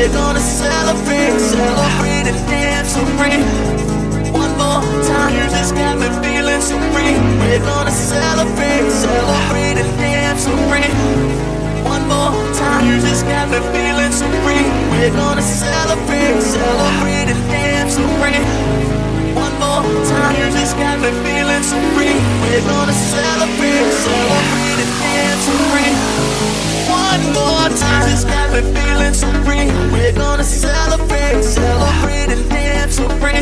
We're gonna celebrate, celebrate and dance so free. One more time, you just got me feeling so free. We're gonna celebrate, celebrate and dance so free. One more time, you just got me feeling so free. We're gonna celebrate, celebrate and dance so free. One more time, you just got me feeling so free. We're gonna celebrate, celebrate and dance so free. One more time, just got me feeling so free. We're gonna celebrate, celebrate and dance so free.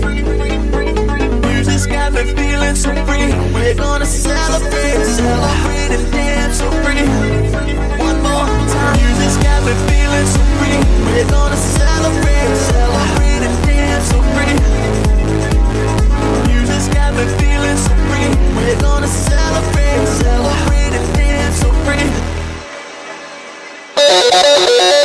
You just got me feeling so free. We're gonna celebrate, celebrate and dance so free. One more time, you just got me feeling so free. We're gonna celebrate, celebrate and dance so free. You just got me feeling so free. We're gonna celebrate, celebrate and dance so free.